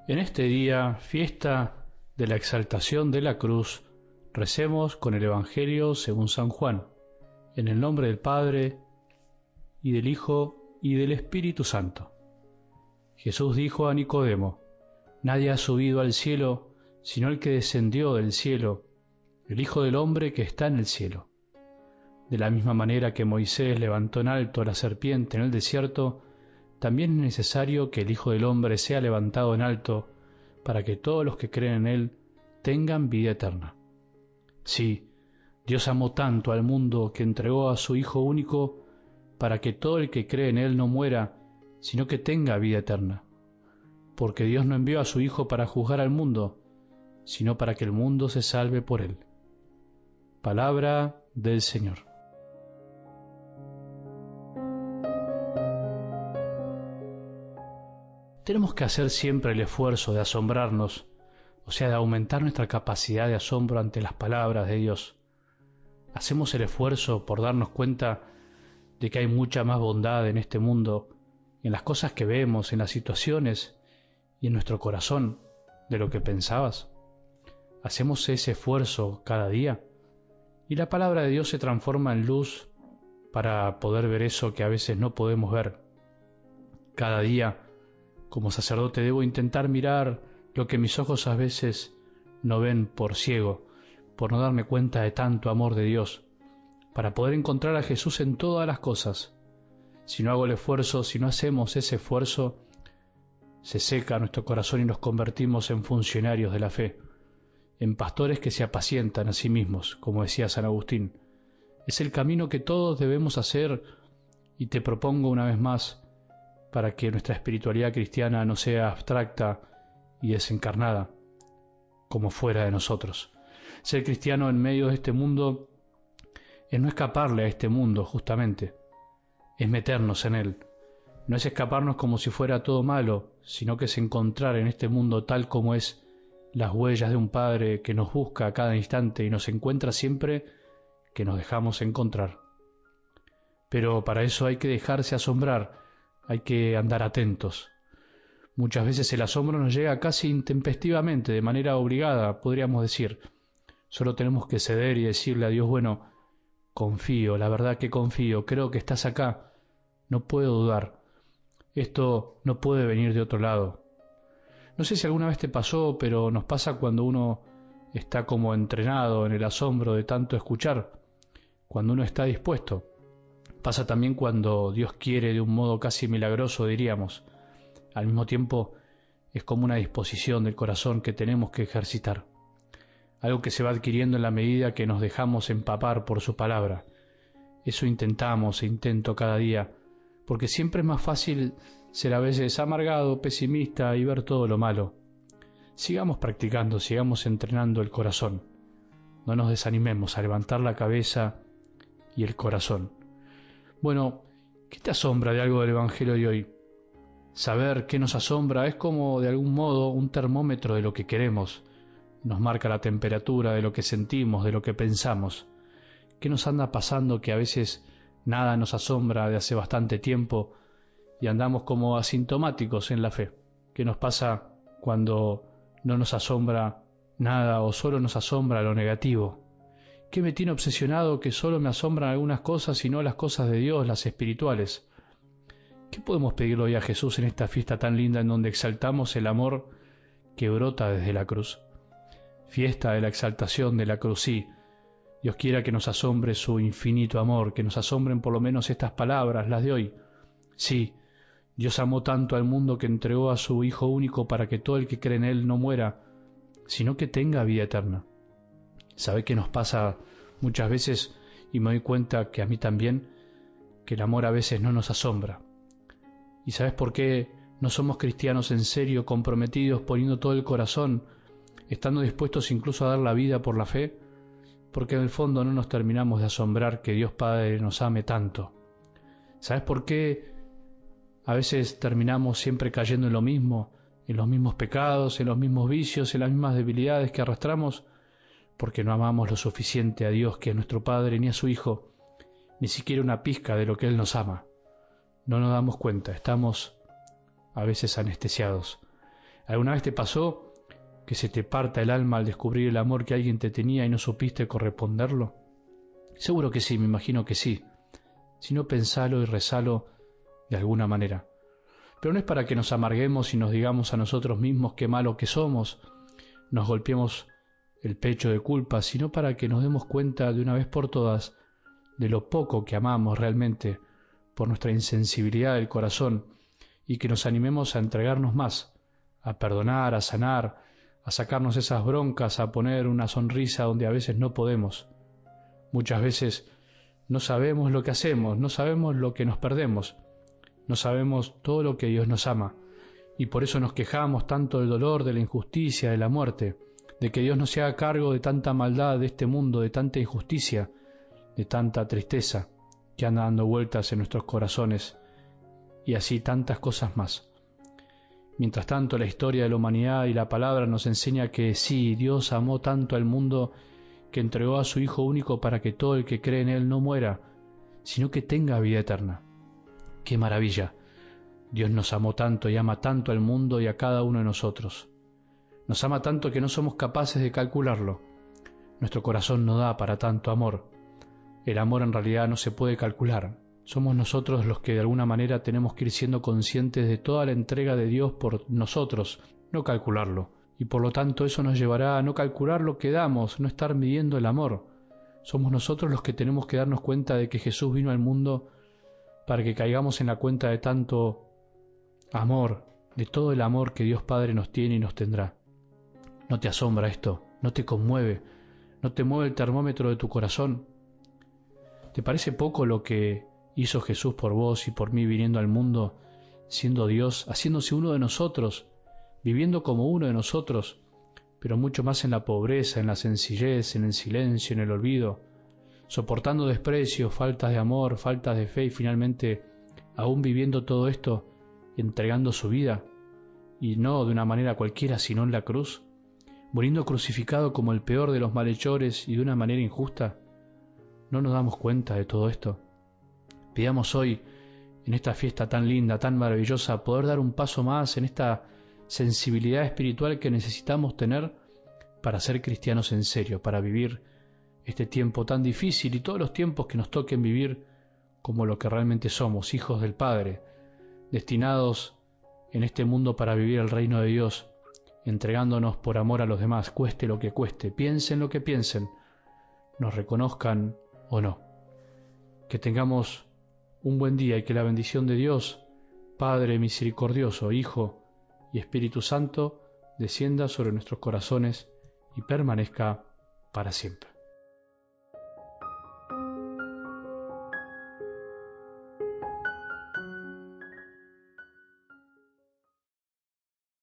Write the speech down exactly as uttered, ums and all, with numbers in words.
En este día, fiesta de la exaltación de la cruz, recemos con el Evangelio según San Juan, en el nombre del Padre, y del Hijo, y del Espíritu Santo. Jesús dijo a Nicodemo: Nadie ha subido al cielo, sino el que descendió del cielo, el Hijo del Hombre que está en el cielo. De la misma manera que Moisés levantó en alto la serpiente en el desierto, también es necesario que el Hijo del Hombre sea levantado en alto, para que todos los que creen en Él tengan vida eterna. Sí, Dios amó tanto al mundo que entregó a su Hijo único, para que todo el que cree en Él no muera, sino que tenga vida eterna. Porque Dios no envió a su Hijo para juzgar al mundo, sino para que el mundo se salve por Él. Palabra del Señor. Tenemos que hacer siempre el esfuerzo de asombrarnos, o sea, de aumentar nuestra capacidad de asombro ante las palabras de Dios. Hacemos el esfuerzo por darnos cuenta de que hay mucha más bondad en este mundo, en las cosas que vemos, en las situaciones y en nuestro corazón, de lo que pensabas. Hacemos ese esfuerzo cada día y la palabra de Dios se transforma en luz para poder ver eso que a veces no podemos ver. Cada día, como sacerdote, debo intentar mirar lo que mis ojos a veces no ven por ciego, por no darme cuenta de tanto amor de Dios, para poder encontrar a Jesús en todas las cosas. Si no hago el esfuerzo, si no hacemos ese esfuerzo, se seca nuestro corazón y nos convertimos en funcionarios de la fe, en pastores que se apacientan a sí mismos, como decía San Agustín. Es el camino que todos debemos hacer y te propongo una vez más, para que nuestra espiritualidad cristiana no sea abstracta y desencarnada, como fuera de nosotros. Ser cristiano en medio de este mundo es no escaparle a este mundo, justamente, es meternos en él. No es escaparnos como si fuera todo malo, sino que es encontrar en este mundo tal como es las huellas de un Padre que nos busca a cada instante y nos encuentra siempre que nos dejamos encontrar. Pero para eso hay que dejarse asombrar, hay que andar atentos. Muchas veces el asombro nos llega casi intempestivamente, de manera obligada, podríamos decir. Solo tenemos que ceder y decirle a Dios: bueno, confío, la verdad que confío, creo que estás acá, no puedo dudar. Esto no puede venir de otro lado. No sé si alguna vez te pasó, pero nos pasa cuando uno está como entrenado en el asombro de tanto escuchar, cuando uno está dispuesto. Pasa también cuando Dios quiere de un modo casi milagroso, diríamos. Al mismo tiempo, es como una disposición del corazón que tenemos que ejercitar. Algo que se va adquiriendo en la medida que nos dejamos empapar por su palabra. Eso intentamos e intento cada día, porque siempre es más fácil ser a veces amargado, pesimista y ver todo lo malo. Sigamos practicando, sigamos entrenando el corazón. No nos desanimemos a levantar la cabeza y el corazón. Bueno, ¿qué te asombra de algo del Evangelio de hoy? Saber qué nos asombra es como, de algún modo, un termómetro de lo que queremos. Nos marca la temperatura de lo que sentimos, de lo que pensamos. ¿Qué nos anda pasando que a veces nada nos asombra de hace bastante tiempo y andamos como asintomáticos en la fe? ¿Qué nos pasa cuando no nos asombra nada o solo nos asombra lo negativo? ¿Qué me tiene obsesionado que solo me asombran algunas cosas y no las cosas de Dios, las espirituales? ¿Qué podemos pedirle hoy a Jesús en esta fiesta tan linda en donde exaltamos el amor que brota desde la cruz? Fiesta de la exaltación de la cruz, sí. Dios quiera que nos asombre su infinito amor, que nos asombren por lo menos estas palabras, las de hoy. Sí, Dios amó tanto al mundo que entregó a su Hijo único para que todo el que cree en Él no muera, sino que tenga vida eterna. ¿Sabe qué nos pasa muchas veces? Y me doy cuenta que a mí también, que el amor a veces no nos asombra. ¿Y sabes por qué no somos cristianos en serio, comprometidos, poniendo todo el corazón, estando dispuestos incluso a dar la vida por la fe? Porque en el fondo no nos terminamos de asombrar que Dios Padre nos ame tanto. ¿Sabes por qué a veces terminamos siempre cayendo en lo mismo, en los mismos pecados, en los mismos vicios, en las mismas debilidades que arrastramos? Porque no amamos lo suficiente a Dios, que es nuestro Padre, ni a su Hijo, ni siquiera una pizca de lo que Él nos ama. No nos damos cuenta, estamos a veces anestesiados. ¿Alguna vez te pasó que se te parta el alma al descubrir el amor que alguien te tenía y no supiste corresponderlo? Seguro que sí, me imagino que sí. Si no, pensalo y rezalo de alguna manera. Pero no es para que nos amarguemos y nos digamos a nosotros mismos qué malo que somos, nos golpeemos el pecho de culpa, sino para que nos demos cuenta de una vez por todas de lo poco que amamos realmente por nuestra insensibilidad del corazón y que nos animemos a entregarnos más, a perdonar, a sanar, a sacarnos esas broncas, a poner una sonrisa donde a veces no podemos. Muchas veces no sabemos lo que hacemos, no sabemos lo que nos perdemos, no sabemos todo lo que Dios nos ama, y por eso nos quejamos tanto del dolor, de la injusticia, de la muerte, de que Dios no se haga cargo de tanta maldad de este mundo, de tanta injusticia, de tanta tristeza que anda dando vueltas en nuestros corazones, y así tantas cosas más. Mientras tanto, la historia de la humanidad y la palabra nos enseña que sí, Dios amó tanto al mundo que entregó a su Hijo único para que todo el que cree en Él no muera, sino que tenga vida eterna. ¡Qué maravilla! Dios nos amó tanto y ama tanto al mundo y a cada uno de nosotros. Nos ama tanto que no somos capaces de calcularlo. Nuestro corazón no da para tanto amor. El amor en realidad no se puede calcular. Somos nosotros los que de alguna manera tenemos que ir siendo conscientes de toda la entrega de Dios por nosotros, no calcularlo. Y por lo tanto eso nos llevará a no calcular lo que damos, no estar midiendo el amor. Somos nosotros los que tenemos que darnos cuenta de que Jesús vino al mundo para que caigamos en la cuenta de tanto amor, de todo el amor que Dios Padre nos tiene y nos tendrá. ¿No te asombra esto? ¿No te conmueve? ¿No te mueve el termómetro de tu corazón? ¿Te parece poco lo que hizo Jesús por vos y por mí viniendo al mundo, siendo Dios, haciéndose uno de nosotros, viviendo como uno de nosotros, pero mucho más en la pobreza, en la sencillez, en el silencio, en el olvido, soportando desprecios, faltas de amor, faltas de fe y finalmente, aún viviendo todo esto, entregando su vida, y no de una manera cualquiera, sino en la cruz, muriendo crucificado como el peor de los malhechores y de una manera injusta? ¿No nos damos cuenta de todo esto? Pidamos hoy, en esta fiesta tan linda, tan maravillosa, poder dar un paso más en esta sensibilidad espiritual que necesitamos tener para ser cristianos en serio, para vivir este tiempo tan difícil y todos los tiempos que nos toquen vivir como lo que realmente somos, hijos del Padre, destinados en este mundo para vivir el reino de Dios, entregándonos por amor a los demás, cueste lo que cueste, piensen lo que piensen, nos reconozcan o no. Que tengamos un buen día y que la bendición de Dios, Padre misericordioso, Hijo y Espíritu Santo, descienda sobre nuestros corazones y permanezca para siempre.